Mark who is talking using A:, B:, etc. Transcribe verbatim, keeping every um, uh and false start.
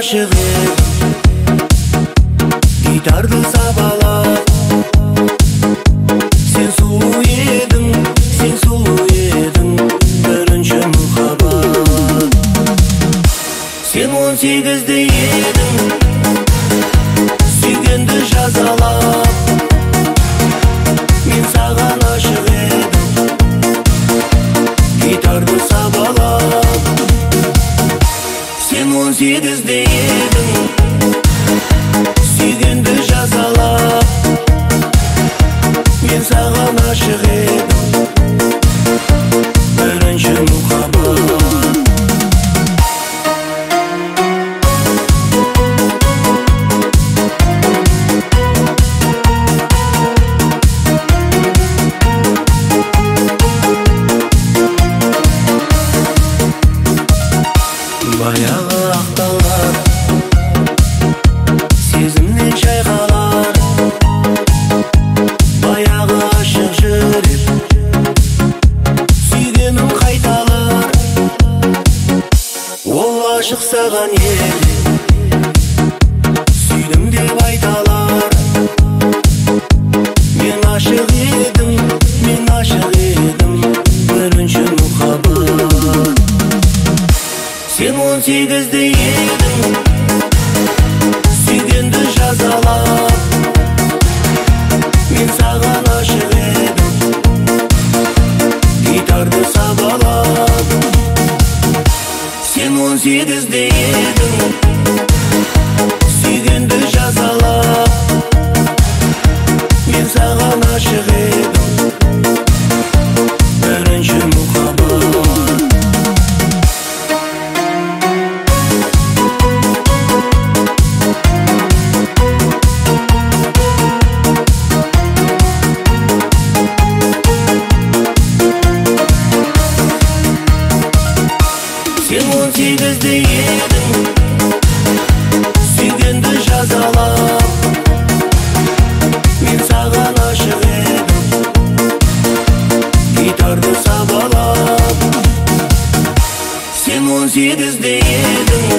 A: ашық едім, гитарды сабалап. Сен сұлу едің, сен сұлу едің, бірінші мұхаббат. Сен он сегізде едің, сүйгенді жазалап. Мен саған ашық едім, гитарды сабалап. Сен он сегізде едің, сүйгенді жазалап. Мен саған ашық едім, бірінші мұхаббат. Баяғы ақталар, сезімнен шайқалар. Баяғы ашық жүрек, сүйгенім қайталар. Ол ашық саған еле, сүйдім деп айталар. Мен ашық едім, мен ашық едім, бірінші мұхаббат. Сен он сегізде едің, сүйгенді жазалап. Мен саған ашық едім, гитарды сабалап. Сен он сегізде едің, сүйгенді жазалап. Мен саған ашық едім, бірінші мұхаббат. Сен он сегізде едің, сүйгенді жазалап. Мен саған ашық едім, гитарды сабалап. Сен он сегізде едің,